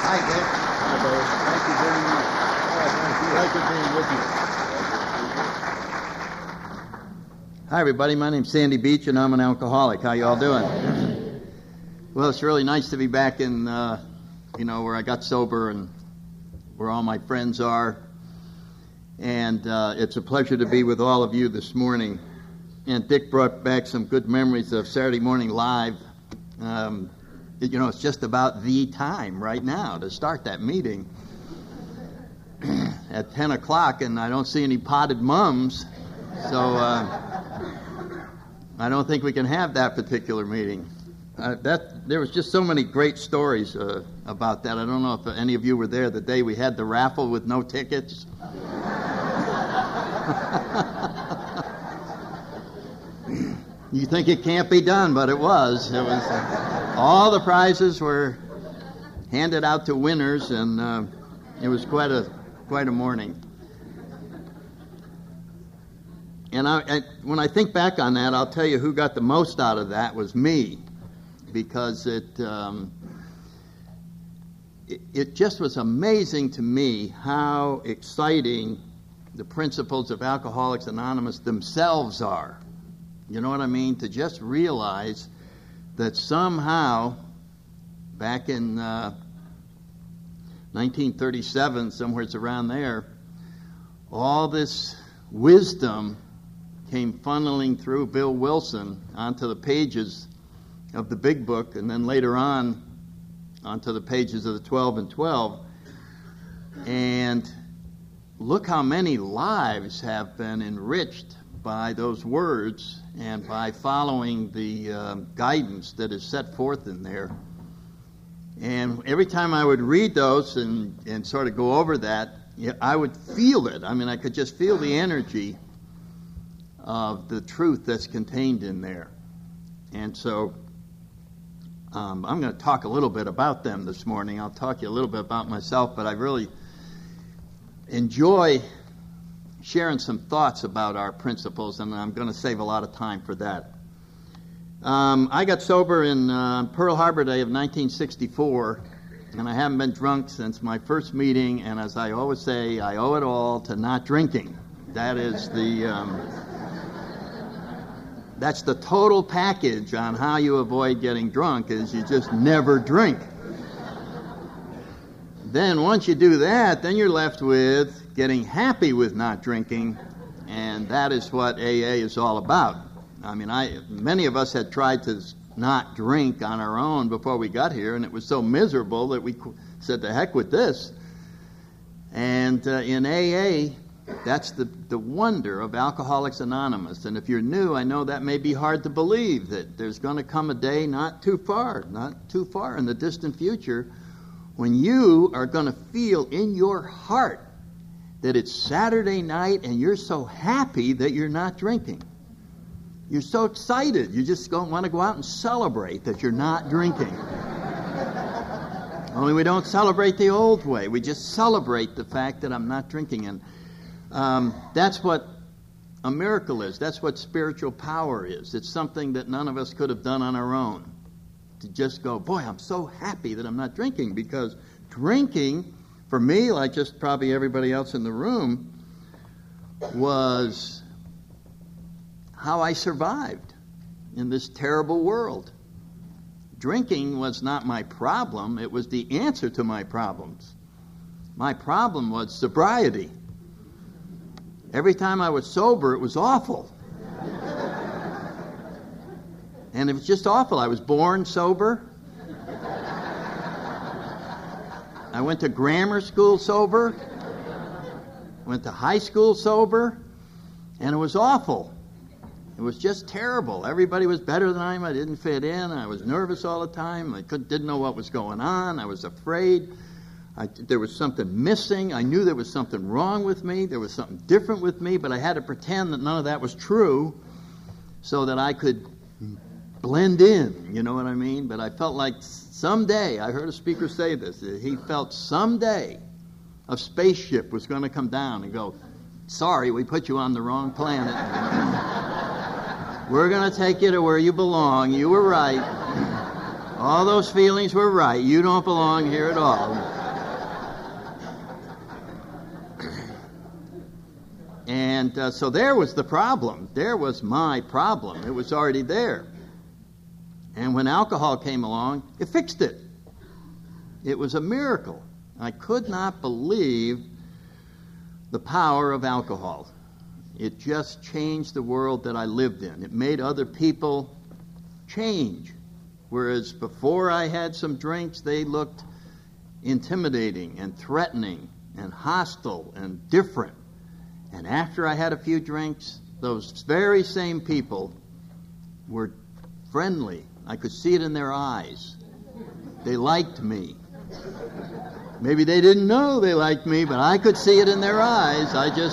Hi, Dick. Hi, Barry. Thank you very much. Pleasure being with you. Hi, everybody. My name's Sandy Beach, and I'm an alcoholic. How you all doing? Well, it's really nice to be back in, where I got sober and where all my friends are. And it's a pleasure to be with all of you this morning. And Dick brought back some good memories of Saturday Morning Live. It's just about the time right now to start that meeting at 10 o'clock, and I don't see any potted mums, so I don't think we can have that particular meeting. There was just so many great stories about that. I don't know if any of you were there the day we had the raffle with no tickets. You think it can't be done, but it was. It was. All the prizes were handed out to winners, and it was quite a morning. And when I think back on that, I'll tell you who got the most out of that was me, because it just was amazing to me how exciting the principles of Alcoholics Anonymous themselves are. You know what I mean? To just realize that somehow, back in 1937, somewhere around there, all this wisdom came funneling through Bill Wilson onto the pages of the Big Book, and then later on onto the pages of the 12 and 12. And look how many lives have been enriched by those words and by following the guidance that is set forth in there. And every time I would read those and sort of go over that, I would feel it. I mean, I could just feel the energy of the truth that's contained in there. And so I'm going to talk a little bit about them this morning. I'll talk to you a little bit about myself, but I really enjoy sharing some thoughts about our principles, and I'm going to save a lot of time for that. I got sober in Pearl Harbor Day of 1964, and I haven't been drunk since my first meeting, and as I always say, I owe it all to not drinking. That is that's the total package on how you avoid getting drunk, is you just never drink. Then once you do that, then you're left with getting happy with not drinking, and that is what AA is all about. I mean, many of us had tried to not drink on our own before we got here, and it was so miserable that we said, the heck with this. And in AA, that's the wonder of Alcoholics Anonymous. And if you're new, I know that may be hard to believe, that there's going to come a day not too far in the distant future, when you are going to feel in your heart that it's Saturday night and you're so happy that you're not drinking. You're so excited. You just want to go out and celebrate that you're not drinking. Only we don't celebrate the old way. We just celebrate the fact that I'm not drinking. And that's what a miracle is. That's what spiritual power is. It's something that none of us could have done on our own. To just go, boy, I'm so happy that I'm not drinking, because drinking, for me, like just probably everybody else in the room, was how I survived in this terrible world. Drinking was not my problem. It was the answer to my problems. My problem was sobriety. Every time I was sober, it was awful. And it was just awful. I was born sober. I went to grammar school sober. Went to high school sober. And it was awful. It was just terrible. Everybody was better than I am. I didn't fit in. I was nervous all the time. I didn't know what was going on. I was afraid. There was something missing. I knew there was something wrong with me. There was something different with me, but I had to pretend that none of that was true so that I could blend in, you know what I mean? But I felt like someday, I heard a speaker say this, he felt someday a spaceship was going to come down and go, sorry, we put you on the wrong planet. We're going to take you to where you belong. You were right. All those feelings were right. You don't belong here at all. And so there was the problem. There was my problem. It was already there. And when alcohol came along, it fixed it. It was a miracle. I could not believe the power of alcohol. It just changed the world that I lived in. It made other people change. Whereas before I had some drinks, they looked intimidating and threatening and hostile and different. And after I had a few drinks, those very same people were friendly. I could see it in their eyes. They liked me. Maybe they didn't know they liked me, but I could see it in their eyes.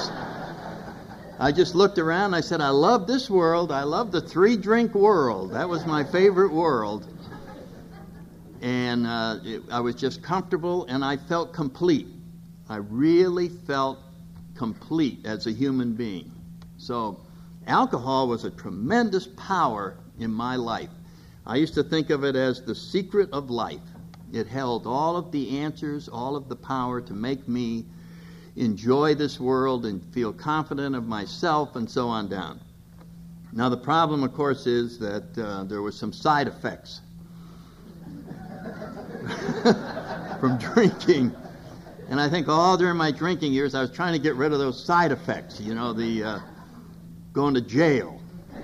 I just looked around and I said, I love this world. I love the 3-drink world. That was my favorite world. And I was just comfortable and I felt complete. I really felt complete as a human being. So alcohol was a tremendous power in my life. I used to think of it as the secret of life. It held all of the answers, all of the power to make me enjoy this world and feel confident of myself and so on down. Now the problem, of course, is that there were some side effects from drinking. And I think all during my drinking years, I was trying to get rid of those side effects, the going to jail,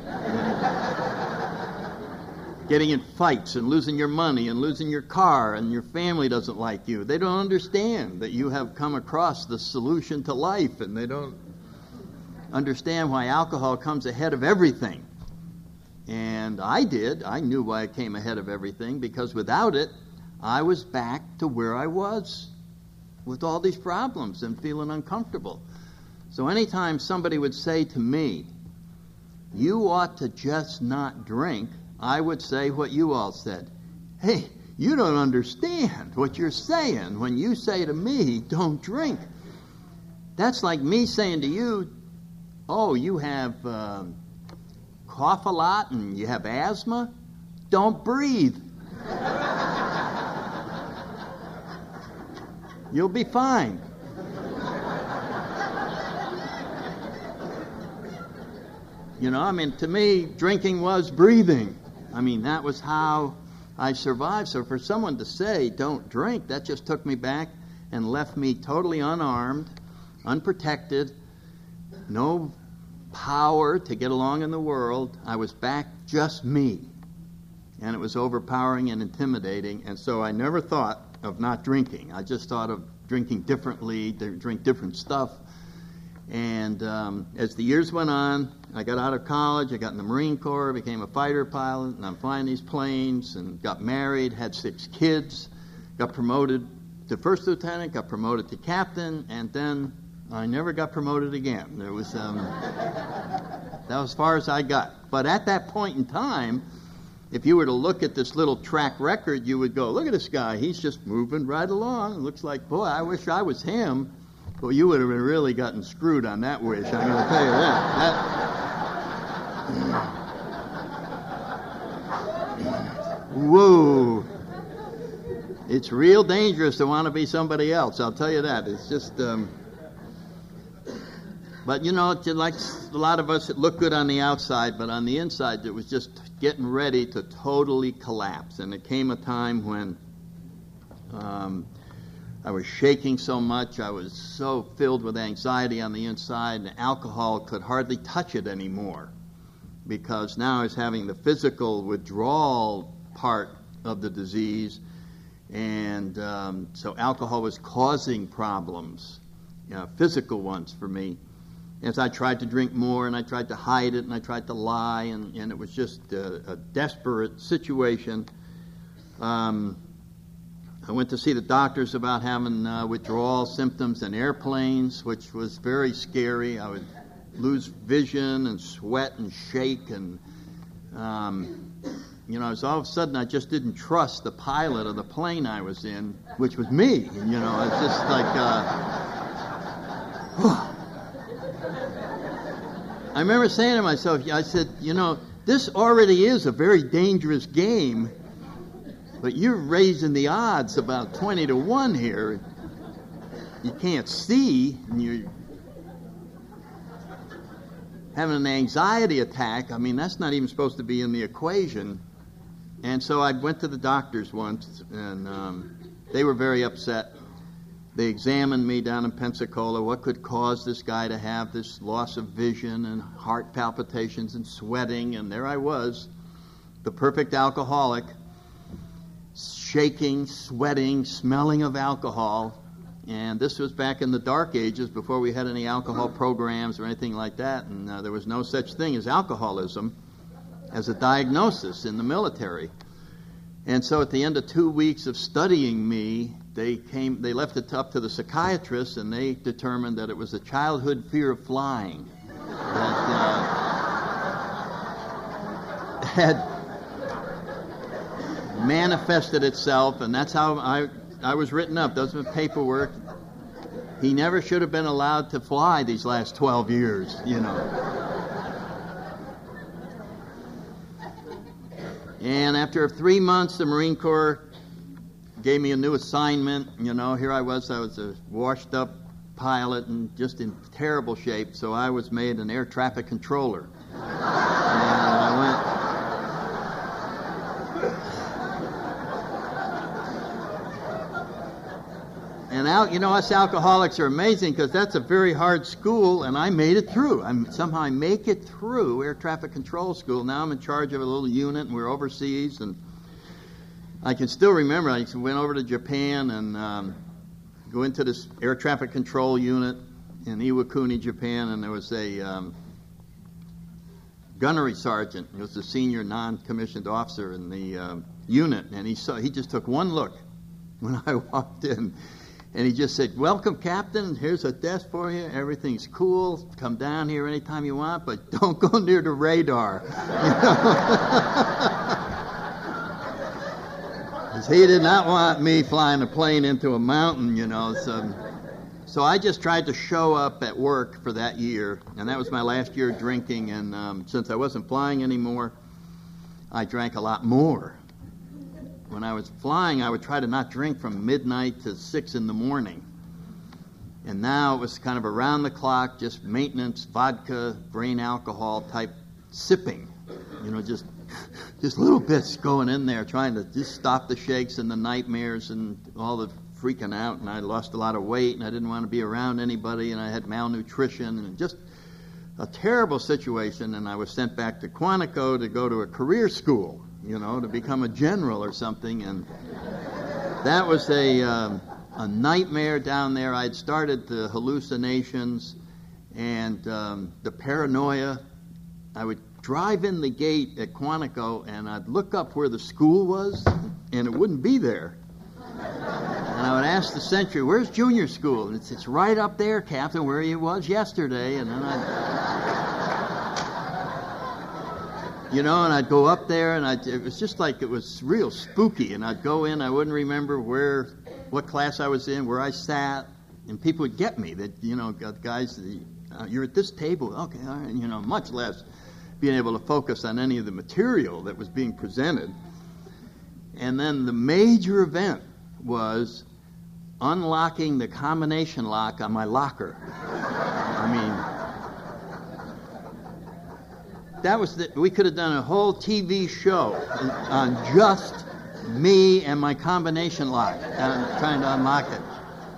getting in fights and losing your money and losing your car and your family doesn't like you. They don't understand that you have come across the solution to life, and they don't understand why alcohol comes ahead of everything. And I did. I knew why it came ahead of everything, because without it, I was back to where I was with all these problems and feeling uncomfortable. So anytime somebody would say to me, you ought to just not drink, I would say what you all said. Hey, you don't understand what you're saying when you say to me, don't drink. That's like me saying to you, oh, you have cough a lot and you have asthma? Don't breathe. You'll be fine. To me, drinking was breathing. That was how I survived. So for someone to say, don't drink, that just took me back and left me totally unarmed, unprotected, no power to get along in the world. I was back just me. And it was overpowering and intimidating. And so I never thought of not drinking. I just thought of drinking differently, drink different stuff. And as the years went on, I got out of college, I got in the Marine Corps, became a fighter pilot, and I'm flying these planes, and got married, had 6 kids, got promoted to first lieutenant, got promoted to captain, and then I never got promoted again. There was that was as far as I got. But at that point in time, if you were to look at this little track record, you would go, look at this guy, he's just moving right along. It looks like, boy, I wish I was him. Well, you would have really gotten screwed on that wish, I'm going to tell you that. Whoa. It's real dangerous to want to be somebody else, I'll tell you that. It's just, but like a lot of us, it looked good on the outside, but on the inside, it was just getting ready to totally collapse. And it came a time when I was shaking so much, I was so filled with anxiety on the inside, and alcohol could hardly touch it anymore, because now I was having the physical withdrawal part of the disease, and so alcohol was causing problems, physical ones for me. As I tried to drink more, and I tried to hide it, and I tried to lie, and it was just a desperate situation. I went to see the doctors about having withdrawal symptoms in airplanes, which was very scary. I would lose vision and sweat and shake, and so all of a sudden I just didn't trust the pilot of the plane I was in, which was me. It's just like I remember saying to myself, I said, this already is a very dangerous game. But you're raising the odds about 20 to 1 here. You can't see, and you're having an anxiety attack. I mean, that's not even supposed to be in the equation. And so I went to the doctors once, and they were very upset. They examined me down in Pensacola. What could cause this guy to have this loss of vision and heart palpitations and sweating? And there I was, the perfect alcoholic, shaking, sweating, smelling of alcohol. And this was back in the dark ages before we had any alcohol programs or anything like that. And there was no such thing as alcoholism as a diagnosis in the military. And so at the end of 2 weeks of studying me, they left it up to the psychiatrist, and they determined that it was a childhood fear of flying that had manifested itself, and that's how I was written up. Those were paperwork. He never should have been allowed to fly these last 12 years, you know. And after 3 months, the Marine Corps gave me a new assignment. You know, here I was a washed-up pilot and just in terrible shape, so I was made an air traffic controller. And I went... And out, you know, us alcoholics are amazing because that's a very hard school, and I made it through. Somehow I make it through air traffic control school. Now I'm in charge of a little unit, and we're overseas, and I can still remember I went over to Japan and go into this air traffic control unit in Iwakuni, Japan, and there was a gunnery sergeant. He was the senior non-commissioned officer in the unit, and he just took one look when I walked in, and he just said, "Welcome, Captain. Here's a desk for you. Everything's cool. Come down here anytime you want, but don't go near the radar." You know? He did not want me flying a plane into a mountain, you know. So I just tried to show up at work for that year, and that was my last year drinking. And since I wasn't flying anymore, I drank a lot more. When I was flying, I would try to not drink from midnight to 6 in the morning. And now it was kind of around the clock, just maintenance, vodka, brain alcohol type sipping. You know, just little bits going in there, trying to just stop the shakes and the nightmares and all the freaking out. And I lost a lot of weight, and I didn't want to be around anybody, and I had malnutrition, and just a terrible situation. And I was sent back to Quantico to go to a career school, you know, to become a general or something. And that was a nightmare down there. I'd started the hallucinations and the paranoia. I would drive in the gate at Quantico, and I'd look up where the school was, and it wouldn't be there. And I would ask the sentry, "Where's junior school?" And it's right up there, Captain, where he was yesterday. And then I'd go up there, and it was just like it was real spooky. And I'd go in, I wouldn't remember what class I was in, where I sat, and people would get me. That, you know, guys, you're at this table, okay, all right, you know, much less being able to focus on any of the material that was being presented. And then the major event was unlocking the combination lock on my locker. We could have done a whole TV show on just me and my combination lock, trying to unlock it.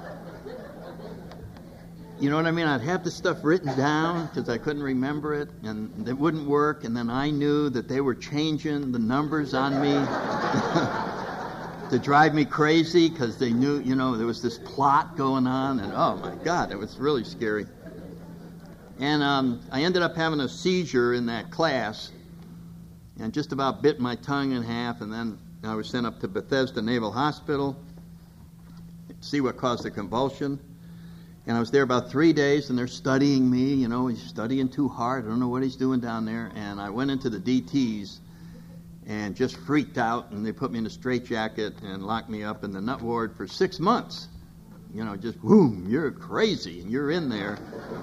You know what I mean? I'd have the stuff written down because I couldn't remember it, and it wouldn't work. And then I knew that they were changing the numbers on me to drive me crazy because they knew, you know, there was this plot going on. And oh my God, it was really scary. And I ended up having a seizure in that class and just about bit my tongue in half. And then I was sent up to Bethesda Naval Hospital to see what caused the convulsion. And I was there about 3 days, and they're studying me. You know, he's studying too hard. I don't know what he's doing down there. And I went into the DTs and just freaked out, and they put me in a straitjacket and locked me up in the nut ward for 6 months. You know, just, boom, you're crazy, and you're in there.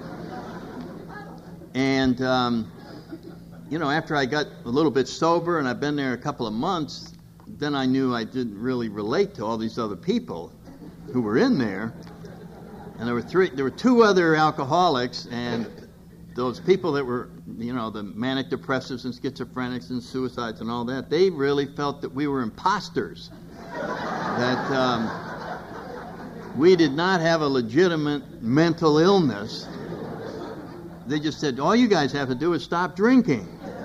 And, you know, after I got a little bit sober, and I've been there a couple of months, then I knew I didn't really relate to all these other people who were in there. And there were two other alcoholics, and those people that were, the manic depressives and schizophrenics and suicides and all that, they really felt that we were imposters. That we did not have a legitimate mental illness. They just said, all you guys have to do is stop drinking.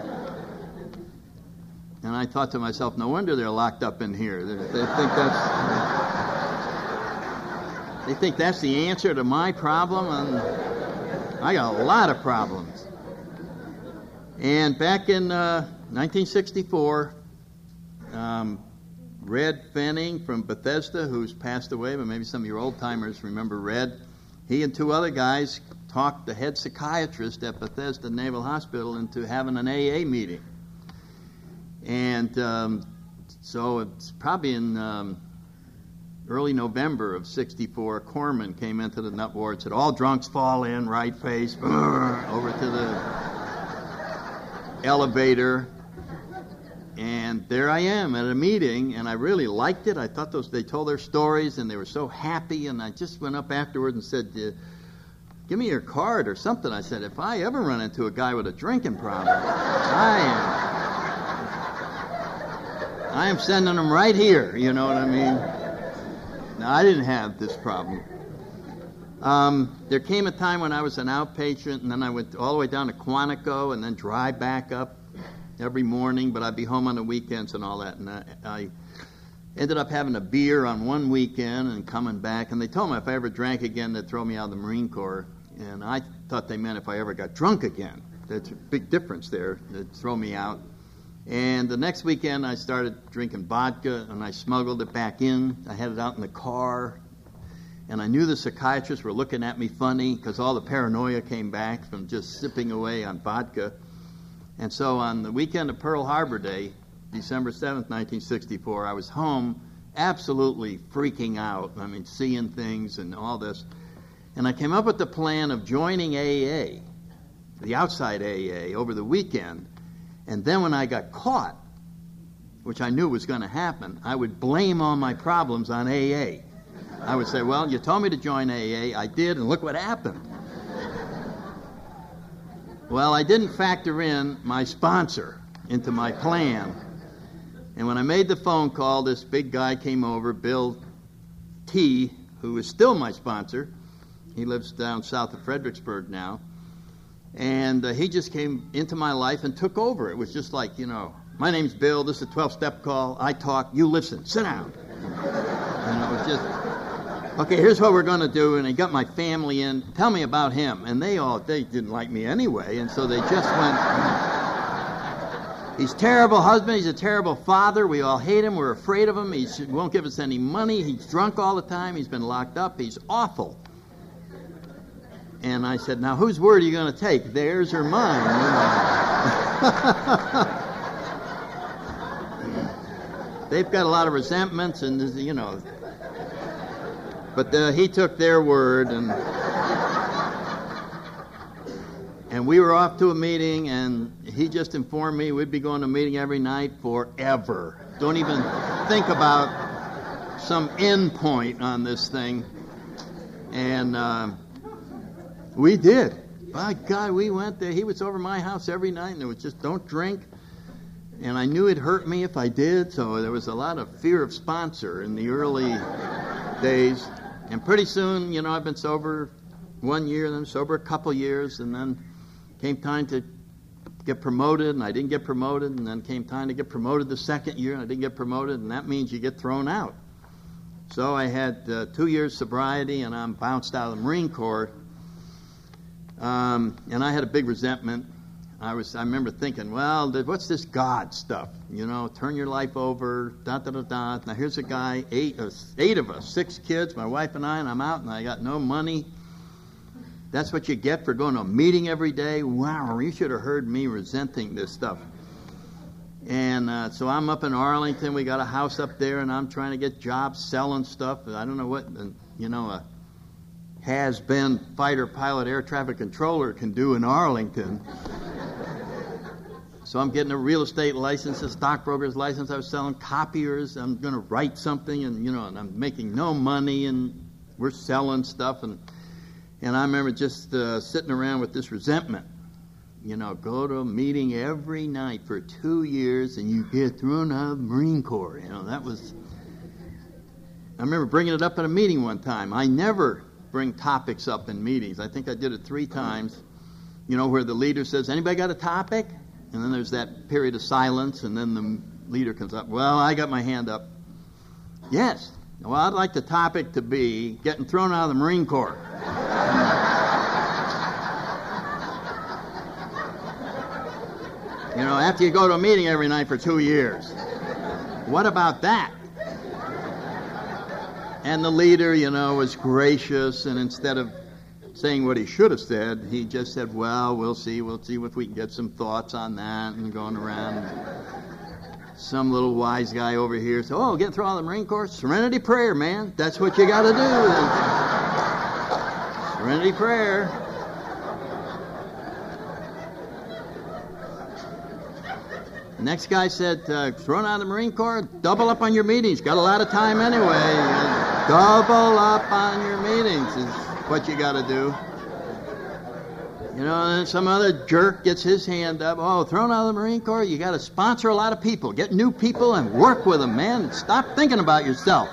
And I thought to myself, no wonder they're locked up in here. They think that's the answer to my problem, and I got a lot of problems. And back in 1964, Red Fenning from Bethesda, who's passed away, but maybe some of your old-timers remember Red, he and two other guys talked the head psychiatrist at Bethesda Naval Hospital into having an AA meeting. And so it's probably in early November of 64, Corman came into the nut ward, said, all drunks fall in, right face, over to the elevator. And there I am at a meeting, and I really liked it. I thought they told their stories, and they were so happy, and I just went up afterward and said, give me your card or something. I said, if I ever run into a guy with a drinking problem, I am sending him right here, you know what I mean? Now, I didn't have this problem. There came a time when I was an outpatient, and then I went all the way down to Quantico and then drive back up every morning, but I'd be home on the weekends and all that. And I ended up having a beer on one weekend and coming back, and they told me if I ever drank again, they'd throw me out of the Marine Corps. And I thought they meant if I ever got drunk again. That's a big difference there. They'd throw me out. And the next weekend, I started drinking vodka, and I smuggled it back in. I had it out in the car. And I knew the psychiatrists were looking at me funny because all the paranoia came back from just sipping away on vodka. And so on the weekend of Pearl Harbor Day, December 7th, 1964, I was home absolutely freaking out. I mean, seeing things and all this. And I came up with the plan of joining AA, the outside AA, over the weekend. And then when I got caught, which I knew was going to happen, I would blame all my problems on AA. I would say, well, you told me to join AA, I did, and look what happened. Well, I didn't factor in my sponsor into my plan. And when I made the phone call, this big guy came over, Bill T., who is still my sponsor. He lives down south of Fredericksburg now. And he just came into my life and took over. It was just like, my name's Bill, this is a 12-step call, I talk, you listen, sit down. And it was just, okay, here's what we're going to do. And he got my family in, tell me about him. And they didn't like me anyway, and so they just went, he's a terrible husband, he's a terrible father, we all hate him, we're afraid of him, he won't give us any money, he's drunk all the time, he's been locked up, he's awful. And I said, now whose word are you going to take, theirs or mine? They've got a lot of resentments, and but he took their word, and we were off to a meeting, and he just informed me we'd be going to a meeting every night forever. Don't even think about some end point on this thing. And we did. By God, we went there. He was over my house every night, and it was just, don't drink. And I knew it'd hurt me if I did, so there was a lot of fear of sponsor in the early days. And pretty soon, I've been sober 1 year, then sober a couple years, and then came time to get promoted, and I didn't get promoted, and then came time to get promoted the second year, and I didn't get promoted, and that means you get thrown out. So I had 2 years sobriety, and I'm bounced out of the Marine Corps. And I had a big resentment. I remember thinking, well, what's this God stuff? Turn your life over, da-da-da-da. Now here's a guy, eight of us, 6 kids, my wife and I'm out, and I got no money. That's what you get for going to a meeting every day? Wow, you should have heard me resenting this stuff. And so I'm up in Arlington. We got a house up there, and I'm trying to get jobs selling stuff. I don't know what, a has-been fighter pilot air traffic controller can do in Arlington. So I'm getting a real estate license, a stockbroker's license. I was selling copiers. I'm going to write something, and and I'm making no money, and we're selling stuff. And I remember just sitting around with this resentment. Go to a meeting every night for 2 years, and you get thrown out of the Marine Corps. That was... I remember bringing it up at a meeting one time. I never bring topics up in meetings. I think I did it 3 times, where the leader says, anybody got a topic? And then there's that period of silence, and then the leader comes up. Well, I got my hand up. Yes. Well, I'd like the topic to be getting thrown out of the Marine Corps. After you go to a meeting every night for 2 years. What about that? And the leader, was gracious, and instead of saying what he should have said, he just said, well, we'll see if we can get some thoughts on that, and going around. Some little wise guy over here said, getting thrown out of the Marine Corps? Serenity prayer, man. That's what you got to do. Serenity prayer. Next guy said, thrown out of the Marine Corps, double up on your meetings. Got a lot of time anyway. Double up on your meetings is what you got to do. And then some other jerk gets his hand up. Thrown out of the Marine Corps, you got to sponsor a lot of people. Get new people and work with them, man. Stop thinking about yourself.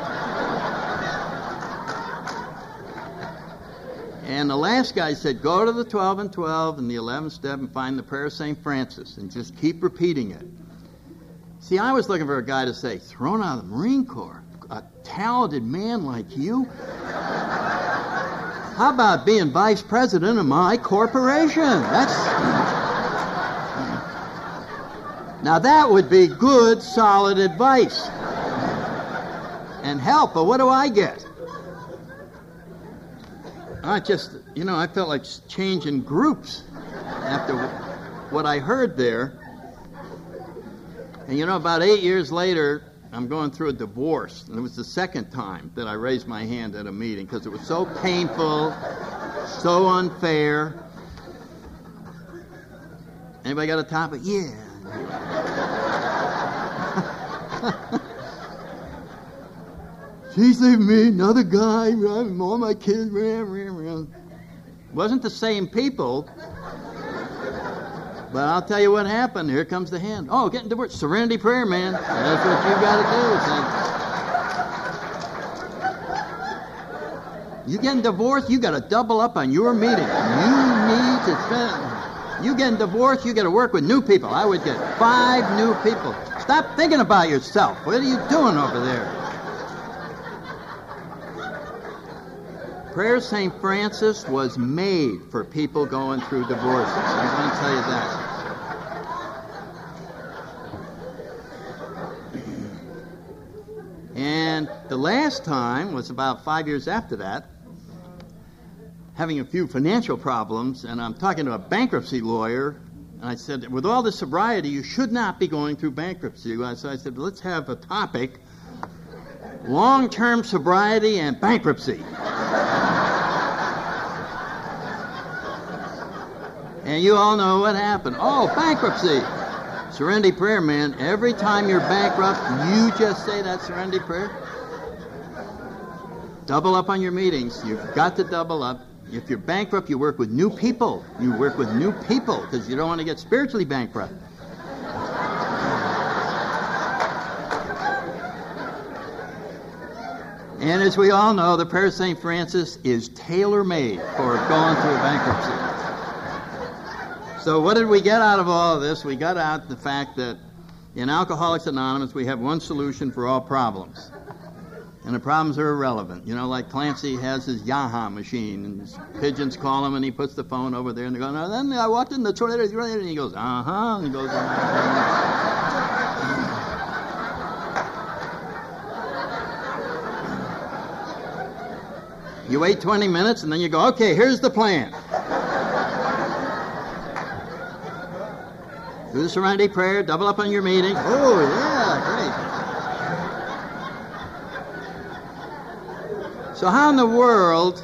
And the last guy said, go to the 12 and 12 and the 11th step and find the prayer of St. Francis and just keep repeating it. See, I was looking for a guy to say, thrown out of the Marine Corps? A talented man like you? How about being vice president of my corporation? Now that would be good, solid advice and help, but what do I get? I felt like changing groups after what I heard there. And about 8 years later, I'm going through a divorce. And it was the second time that I raised my hand at a meeting because it was so painful, so unfair. Anybody got a topic? Yeah. She saved me, another guy, all my kids. Wasn't the same people. But I'll tell you what happened. Here comes the hand. Getting divorced. Serenity prayer, man. That's what you got to do. You getting divorced, you got to double up on your meeting. You getting divorced, you got to work with new people. I would get 5 new people. Stop thinking about yourself. What are you doing over there? Prayer of St. Francis was made for people going through divorces. I'm going to tell you that. And the last time was about 5 years after that, having a few financial problems, and I'm talking to a bankruptcy lawyer, and I said, with all this sobriety, you should not be going through bankruptcy. So I said, let's have a topic, long-term sobriety and bankruptcy. And you all know what happened. Bankruptcy. Serenity prayer, man. Every time you're bankrupt, you just say that serenity prayer. Double up on your meetings. You've got to double up. If you're bankrupt, you work with new people. You work with new people because you don't want to get spiritually bankrupt. And as we all know, the prayer of St. Francis is tailor-made for going through bankruptcy. So what did we get out of all of this? We got out the fact that in Alcoholics Anonymous, we have one solution for all problems. And the problems are irrelevant. Like Clancy has his Yamaha machine, and his pigeons call him, and he puts the phone over there, and they go, no, then I walked in the toilet, and he goes, and he goes, You wait 20 minutes, and then you go, okay, here's the plan. Do the serenity prayer, double up on your meeting. Oh, yeah, great. So how in the world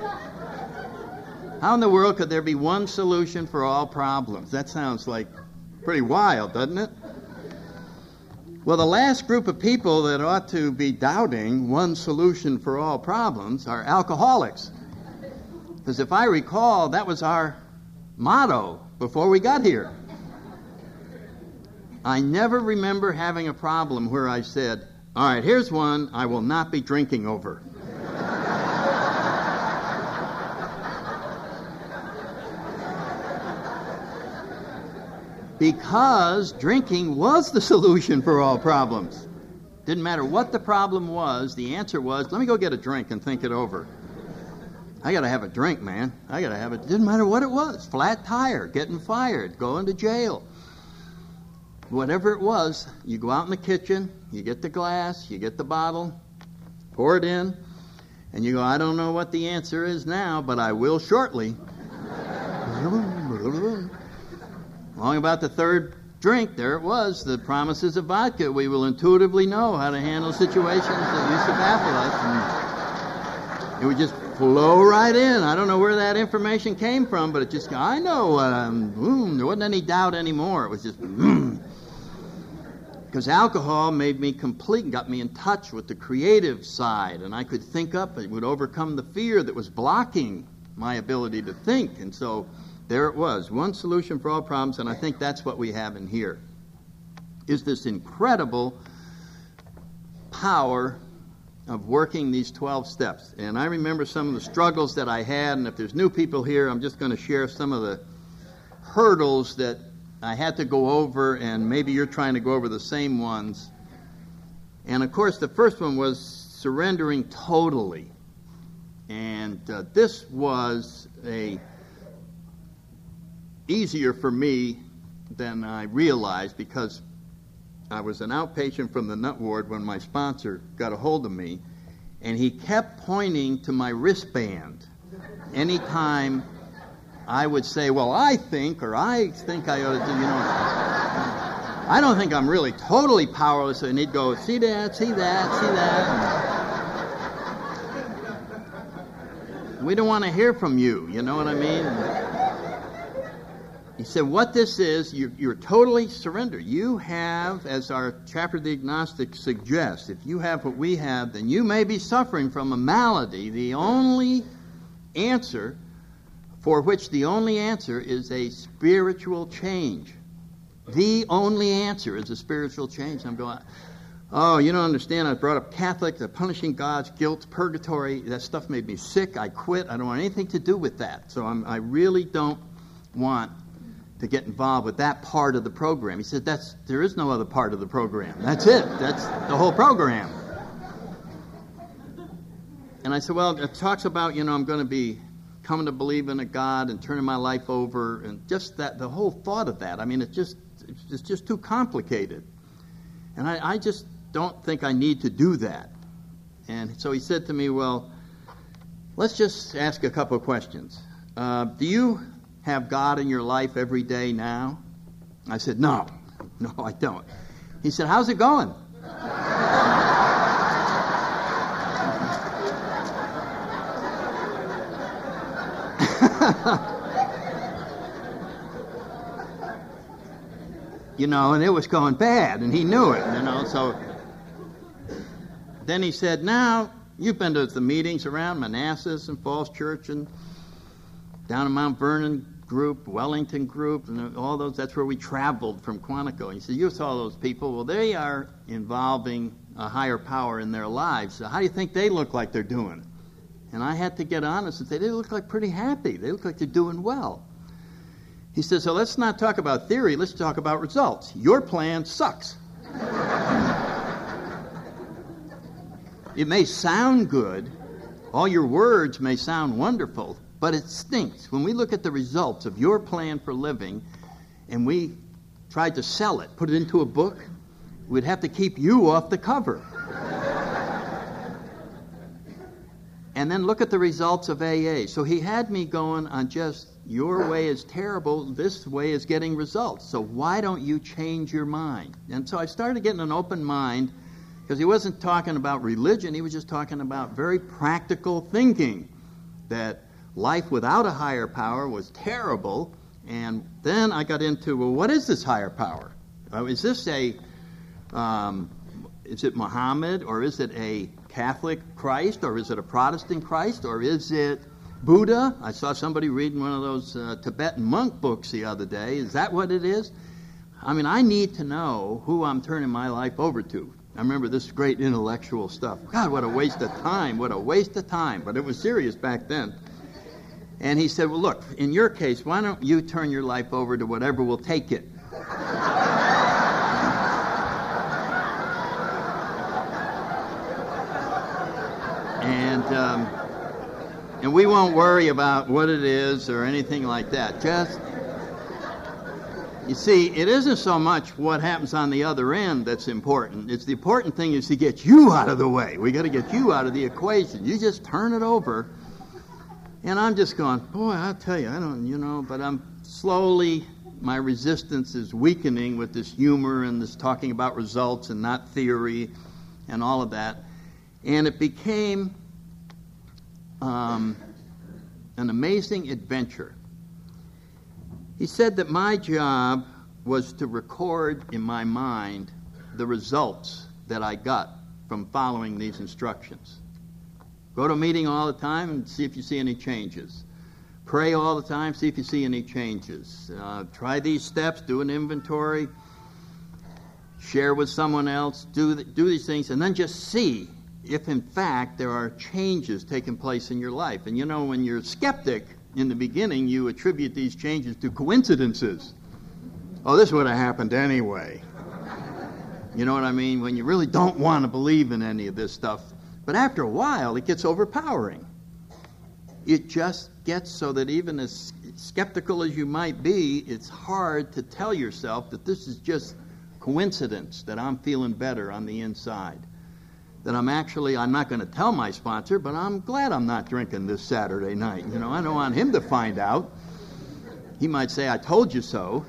could there be one solution for all problems? That sounds like Pretty wild, doesn't it? Well, the last group of people that ought to be doubting one solution for all problems are alcoholics. Because if I recall, that was our motto before we got here. I never remember having a problem where I said, all right, here's one I will not be drinking over. Because drinking was the solution for all problems. Didn't matter what the problem was, the answer was, let me go get a drink and think it over. I got to have a drink, man. I got to have it. Didn't matter what it was. Flat tire, getting fired, going to jail. Whatever it was, you go out in the kitchen, you get the glass, you get the bottle, pour it in, and you go, I don't know what the answer is now, but I will shortly. Long about the third drink, there it was, the promises of vodka. We will intuitively know how to handle situations that used to baffle us. And it would just flow right in. I don't know where that information came from, but it just, I know, there wasn't any doubt anymore. It was just, Because alcohol made me complete, got me in touch with the creative side, and I could think up. It would overcome the fear that was blocking my ability to think. And so there it was, one solution for all problems, and I think that's what we have in here, is this incredible power of working these 12 steps. And I remember some of the struggles that I had, and if there's new people here, I'm just going to share some of the hurdles that I had to go over, and maybe you're trying to go over the same ones. And of course, the first one was surrendering totally. And this was easier for me than I realized, because I was an outpatient from the nut ward when my sponsor got a hold of me, and he kept pointing to my wristband anytime I would say, well, I think I ought to do, I don't think I'm really totally powerless. And he'd go, see that, see that, see that. And we don't want to hear from you, you know what I mean? He said, what this is, you're totally surrendered. You have, as our chapter of the agnostic suggests, if you have what we have, then you may be suffering from a malady. The only answer, for which the only answer is a spiritual change. The only answer is a spiritual change. I'm going, oh, you don't understand. I was brought up Catholic. They're punishing God's guilt, purgatory. That stuff made me sick. I quit. I don't want anything to do with that. So I really don't want to get involved with that part of the program. He said, there is no other part of the program. That's it. That's the whole program. And I said, well, it talks about, I'm going to be coming to believe in a God and turning my life over, and just that, the whole thought of that. I mean, it's just too complicated. And I just don't think I need to do that. And so he said to me, well, let's just ask a couple of questions. Do you have God in your life every day now? I said, no, I don't. He said, how's it going? And it was going bad, and he knew it, so then he said, now, you've been to the meetings around Manassas and Falls Church and down in Mount Vernon group, Wellington group, and all those. That's where we traveled from Quantico. And he said, you saw those people. Well, they are involving a higher power in their lives. So how do you think they look like they're doing? And I had to get honest and say, they look like pretty happy. They look like they're doing well. He said, so let's not talk about theory. Let's talk about results. Your plan sucks. It may sound good. All your words may sound wonderful, but it stinks. When we look at the results of your plan for living and we tried to sell it, put it into a book, we'd have to keep you off the cover. And then look at the results of AA. So he had me going on just, your way is terrible, this way is getting results. So why don't you change your mind? And so I started getting an open mind, because he wasn't talking about religion, he was just talking about very practical thinking, that life without a higher power was terrible, And then I got into, well, what is this higher power? Is this is it Muhammad, or is it a Catholic Christ, or is it a Protestant Christ, or is it Buddha? I saw somebody reading one of those Tibetan monk books the other day. Is that what it is? I mean, I need to know who I'm turning my life over to. I remember this great intellectual stuff. God, what a waste of time, what a waste of time. But it was serious back then. And he said, well, look, in your case, why don't you turn your life over to whatever will take it? And we won't worry about what it is or anything like that. Just, you see, it isn't so much what happens on the other end that's important. It's the important thing is to get you out of the way. We got to get you out of the equation. You just turn it over. And I'm just going, boy, I'll tell you, I don't, but I'm slowly, my resistance is weakening with this humor and this talking about results and not theory and all of that. And it became an amazing adventure. He said that my job was to record in my mind the results that I got from following these instructions. Go to a meeting all the time and see if you see any changes. Pray all the time, see if you see any changes. Try these steps, do an inventory, share with someone else, do these things, and then just see if in fact there are changes taking place in your life. And when you're a skeptic, in the beginning you attribute these changes to coincidences. Oh, this would have happened anyway. You know what I mean? When you really don't want to believe in any of this stuff. But after a while, it gets overpowering. It just gets so that even as skeptical as you might be, it's hard to tell yourself that this is just coincidence, that I'm feeling better on the inside. That I'm not going to tell my sponsor, but I'm glad I'm not drinking this Saturday night. I don't want him to find out. He might say, I told you so.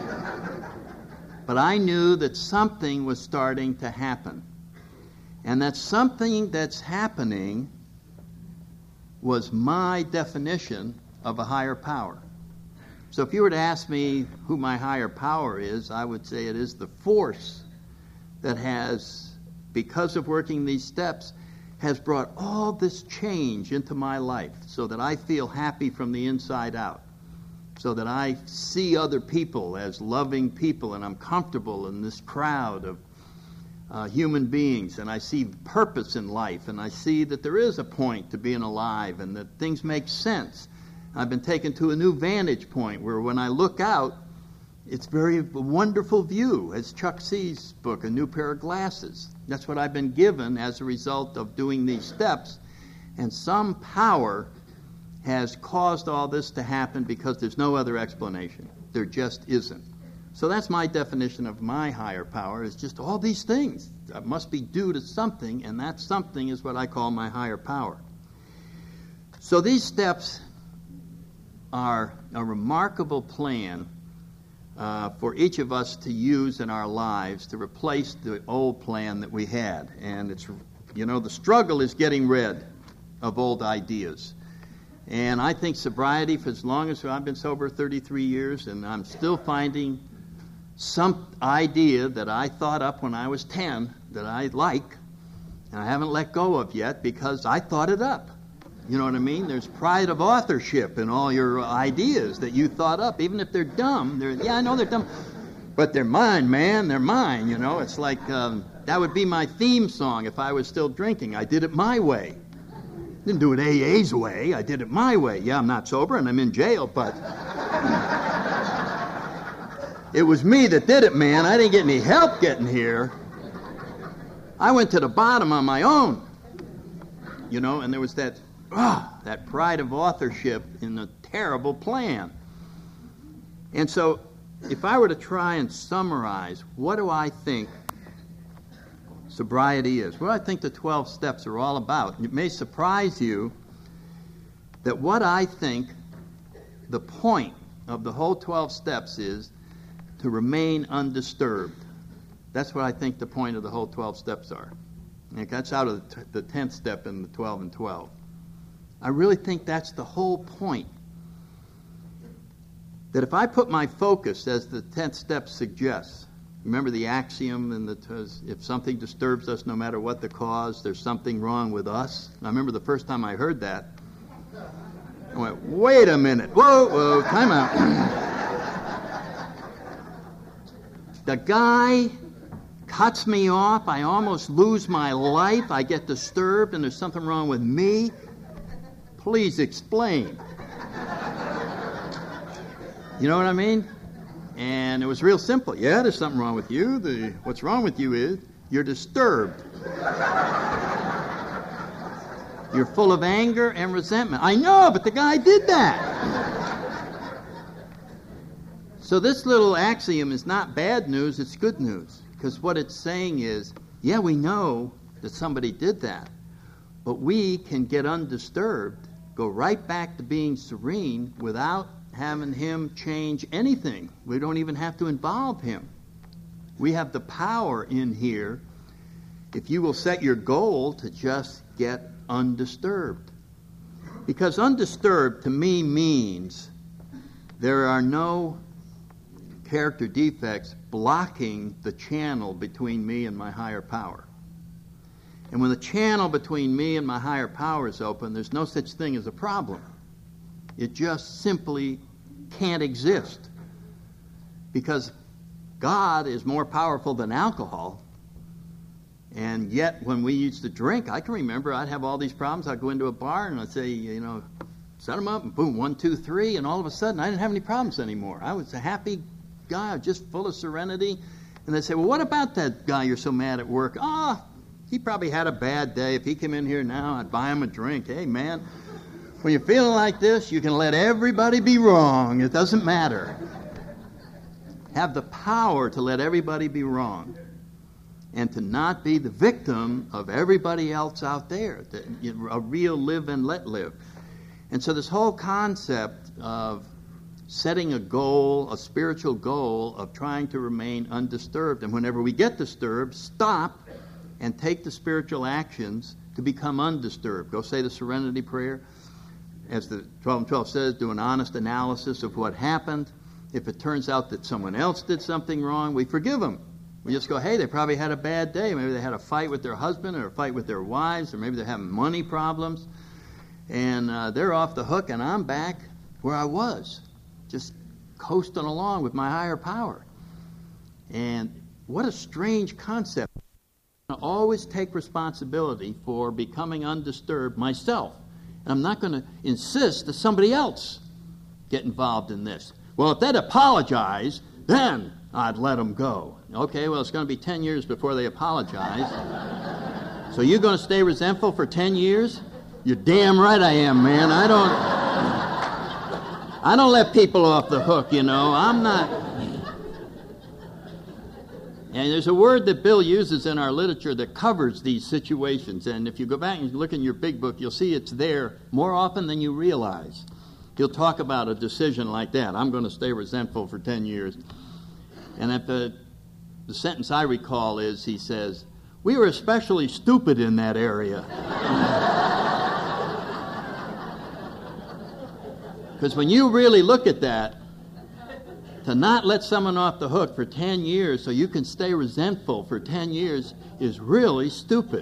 But I knew that something was starting to happen. And that something that's happening was my definition of a higher power. So if you were to ask me who my higher power is, I would say it is the force that has, because of working these steps, has brought all this change into my life so that I feel happy from the inside out, so that I see other people as loving people and I'm comfortable in this crowd of human beings, and I see purpose in life, and I see that there is a point to being alive and that things make sense. I've been taken to a new vantage point where when I look out, it's a wonderful view, as Chuck C.'s book, A New Pair of Glasses. That's what I've been given as a result of doing these steps, and some power has caused all this to happen because there's no other explanation. There just isn't. So that's my definition of my higher power, is just all these things that must be due to something, and that something is what I call my higher power. So these steps are a remarkable plan for each of us to use in our lives to replace the old plan that we had. And it's, the struggle is getting rid of old ideas. And I think sobriety, for as long as I've been sober 33 years, and I'm still finding some idea that I thought up when I was 10 that I like, and I haven't let go of yet because I thought it up. You know what I mean? There's pride of authorship in all your ideas that you thought up, even if they're dumb. I know they're dumb, but they're mine, man. They're mine. It's like that would be my theme song if I was still drinking. I did it my way. Didn't do it AA's way. I did it my way. Yeah, I'm not sober and I'm in jail, but it was me that did it, man. I didn't get any help getting here. I went to the bottom on my own. And there was that pride of authorship in the terrible plan. And so if I were to try and summarize, what do I think sobriety is? What do I think the 12 steps are all about? It may surprise you that what I think the point of the whole 12 steps is to remain undisturbed. That's what I think the point of the whole 12 steps are. And that's out of the 10th step in the 12 and 12. I really think that's the whole point. that if I put my focus, as the 10th step suggests, remember the axiom, if something disturbs us, no matter what the cause, there's something wrong with us. And I remember the first time I heard that, I went, wait a minute, whoa, time out. The guy cuts me off, I almost lose my life, I get disturbed, and there's something wrong with me. Please explain. You know what I mean? And it was real simple. Yeah, there's something wrong with you. What's wrong with you is you're disturbed. You're full of anger and resentment. I know, but the guy did that. So this little axiom is not bad news, it's good news. Because what it's saying is, yeah, we know that somebody did that, but we can get undisturbed, go right back to being serene without having him change anything. We don't even have to involve him. We have the power in here, if you will set your goal, to just get undisturbed. Because undisturbed to me means there are no character defects blocking the channel between me and my higher power. And when the channel between me and my higher power is open, there's no such thing as a problem. It just simply can't exist. Because God is more powerful than alcohol. And yet, when we used to drink, I can remember I'd have all these problems. I'd go into a bar and I'd say, set them up, and boom, 1, 2, 3, and all of a sudden I didn't have any problems anymore. I was a happy guy, just full of serenity. And they'd say, well, what about that guy you're so mad at work? He probably had a bad day. If he came in here now, I'd buy him a drink. Hey, man, when you're feeling like this, you can let everybody be wrong. It doesn't matter. Have the power to let everybody be wrong and to not be the victim of everybody else out there. A real live and let live. And so this whole concept of setting a goal, a spiritual goal of trying to remain undisturbed, and whenever we get disturbed, stop and take the spiritual actions to become undisturbed. Go say the Serenity Prayer. As the 12 and 12 says, do an honest analysis of what happened. If it turns out that someone else did something wrong, we forgive them. We just go, hey, they probably had a bad day. Maybe they had a fight with their husband or a fight with their wives, or maybe they're having money problems. And they're off the hook, and I'm back where I was, just coasting along with my higher power. And what a strange concept. I always take responsibility for becoming undisturbed myself. And I'm not going to insist that somebody else get involved in this. Well, if they'd apologize, then I'd let them go. Okay, well, it's going to be 10 years before they apologize. So you're going to stay resentful for 10 years? You're damn right I am, man. I don't let people off the hook, I'm not. And there's a word that Bill uses in our literature that covers these situations. And if you go back and look in your big book, you'll see it's there more often than you realize. He'll talk about a decision like that. I'm going to stay resentful for 10 years. And at the sentence I recall is, he says, we were especially stupid in that area. Because when you really look at that, to not let someone off the hook for 10 years so you can stay resentful for 10 years is really stupid.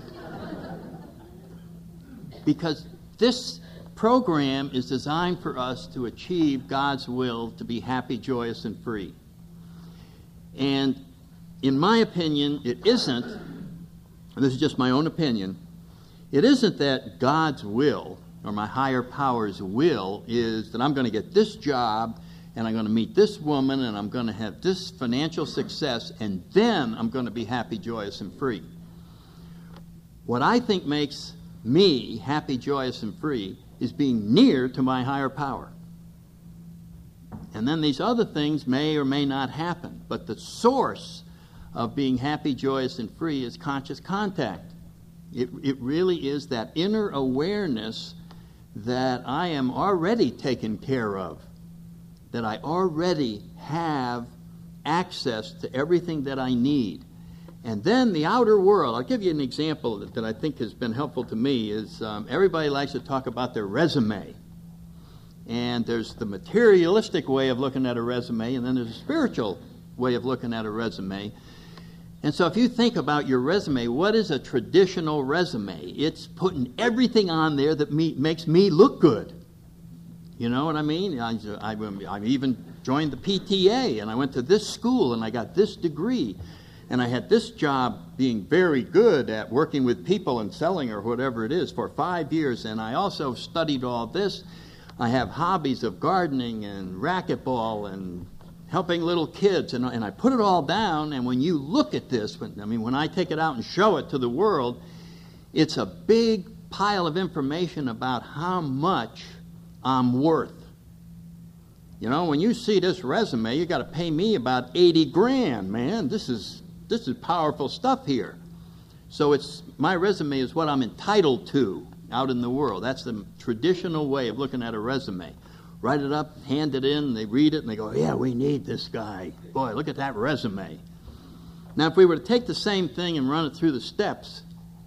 Because this program is designed for us to achieve God's will to be happy, joyous, and free. And in my opinion, it isn't, and this is just my own opinion, it isn't that God's will or my higher power's will is that I'm going to get this job and I'm going to meet this woman and I'm going to have this financial success and then I'm going to be happy, joyous, and free. What I think makes me happy, joyous, and free is being near to my higher power. And then these other things may or may not happen. But the source of being happy, joyous, and free is conscious contact. It really is that inner awareness that I am already taken care of, that I already have access to everything that I need. And then the outer world, I'll give you an example that I think has been helpful to me, is everybody likes to talk about their resume. And there's the materialistic way of looking at a resume, and then there's a spiritual way of looking at a resume. And so if you think about your resume, what is a traditional resume? It's putting everything on there that makes me look good. You know what I mean? I even joined the PTA, and I went to this school, and I got this degree. And I had this job being very good at working with people and selling or whatever it is for 5 years. And I also studied all this. I have hobbies of gardening and racquetball and helping little kids. And I put it all down. And when you look at this, when I take it out and show it to the world, it's a big pile of information about how much I'm worth. You know, when you see this resume, you got to pay me about 80 grand, man. This is powerful stuff here. So my resume is what I'm entitled to out in the world. That's the traditional way of looking at a resume. Write it up, hand it in, they read it, and they go, yeah, we need this guy. Boy, look at that resume. Now, if we were to take the same thing and run it through the steps,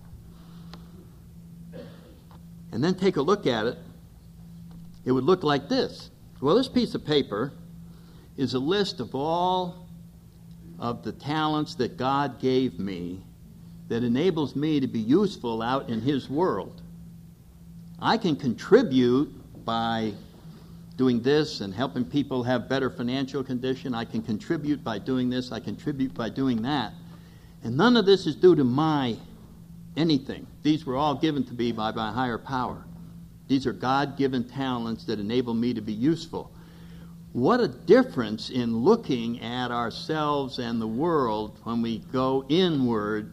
and then take a look at it, it would look like this. Well, this piece of paper is a list of all of the talents that God gave me that enables me to be useful out in His world. I can contribute by doing this and helping people have better financial condition. I can contribute by doing this. I contribute by doing that. And none of this is due to my anything. These were all given to me by my higher power. These are God-given talents that enable me to be useful. What a difference in looking at ourselves and the world when we go inward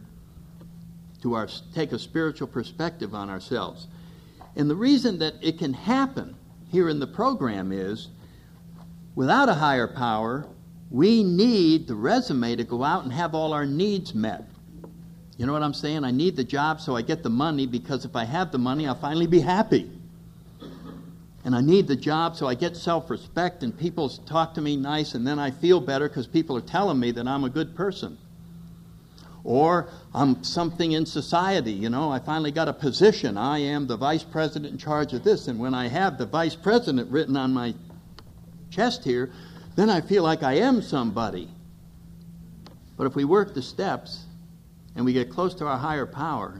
to take a spiritual perspective on ourselves. And the reason that it can happen here in the program is, without a higher power, we need the resume to go out and have all our needs met. You know what I'm saying? I need the job so I get the money, because if I have the money, I'll finally be happy. And I need the job so I get self-respect and people talk to me nice, and then I feel better because people are telling me that I'm a good person. Or I'm something in society, you know, I finally got a position. I am the vice president in charge of this, and when I have the vice president written on my chest here, then I feel like I am somebody. But if we work the steps and we get close to our higher power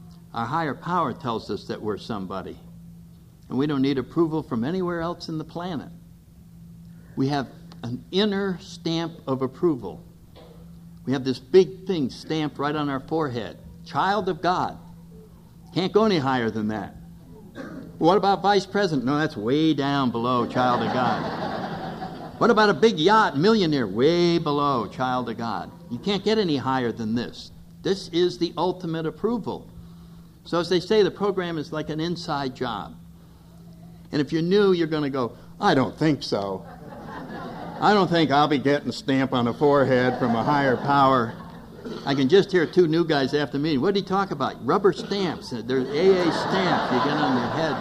tells us that we're somebody. And we don't need approval from anywhere else in the planet. We have an inner stamp of approval. We have this big thing stamped right on our forehead. Child of God. Can't go any higher than that. What about vice president? No, that's way down below child of God. What about a big yacht, millionaire? Way below child of God. You can't get any higher than this. This is the ultimate approval. So as they say, the program is like an inside job. And if you're new, you're going to go, I don't think so. I don't think I'll be getting a stamp on the forehead from a higher power. I can just hear two new guys after me. What did he talk about? Rubber stamps. There's AA stamp you get on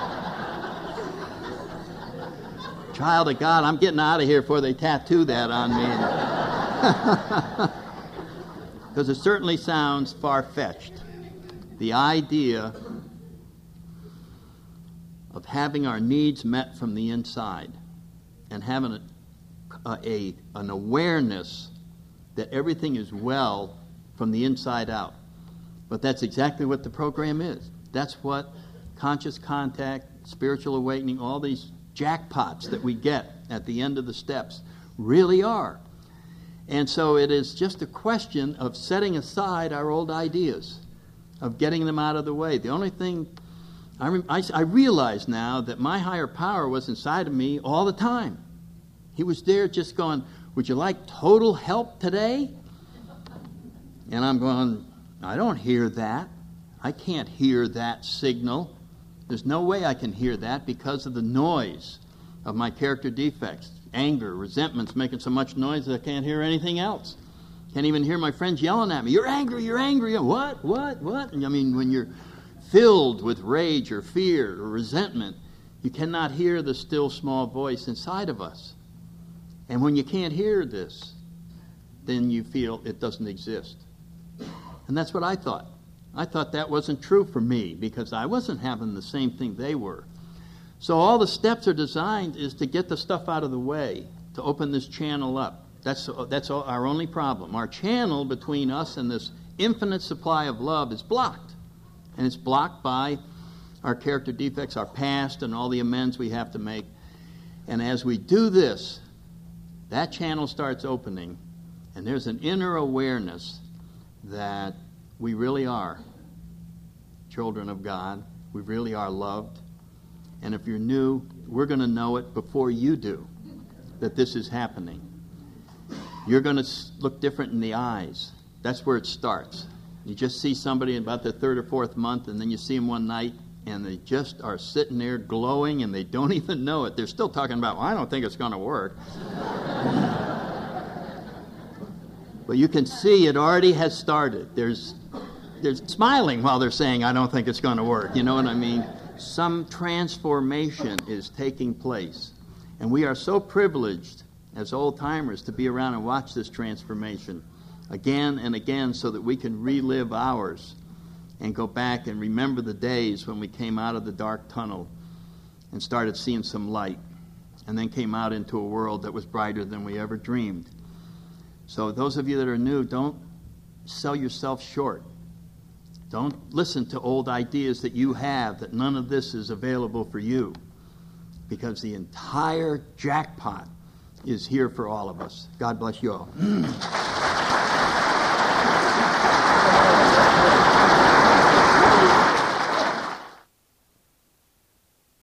your head. Child of God, I'm getting out of here before they tattoo that on me. Because it certainly sounds far-fetched. The idea of having our needs met from the inside and having an awareness that everything is well from the inside out. But that's exactly what the program is. That's what conscious contact, spiritual awakening, all these jackpots that we get at the end of the steps really are. And so it is just a question of setting aside our old ideas, of getting them out of the way. The only thing I realize now that my higher power was inside of me all the time. He was there just going, would you like total help today? And I'm going, I don't hear that. I can't hear that signal. There's no way I can hear that because of the noise of my character defects. Anger, resentment's making so much noise that I can't hear anything else. Can't even hear my friends yelling at me. You're angry, you're angry. What? And I mean, when you're filled with rage or fear or resentment, you cannot hear the still small voice inside of us. And when you can't hear this, then you feel it doesn't exist. And that's what I thought. I thought that wasn't true for me because I wasn't having the same thing they were. So all the steps are designed is to get the stuff out of the way, to open this channel up. That's our only problem. Our channel between us and this infinite supply of love is blocked. And it's blocked by our character defects, our past, and all the amends we have to make. And as we do this, that channel starts opening, and there's an inner awareness that we really are children of God. We really are loved. And if you're new, we're going to know it before you do, that this is happening. You're going to look different in the eyes. That's where it starts. You just see somebody in about the third or fourth month, and then you see them one night, and they just are sitting there glowing, and they don't even know it. They're still talking about, well, I don't think it's going to work. But you can see it already has started. There's smiling while they're saying, I don't think it's going to work. You know what I mean? Some transformation is taking place. And we are so privileged as old-timers to be around and watch this transformation again and again so that we can relive ours and go back and remember the days when we came out of the dark tunnel and started seeing some light, and then came out into a world that was brighter than we ever dreamed. So those of you that are new, don't sell yourself short. Don't listen to old ideas that you have, that none of this is available for you, because the entire jackpot is here for all of us. God bless you all.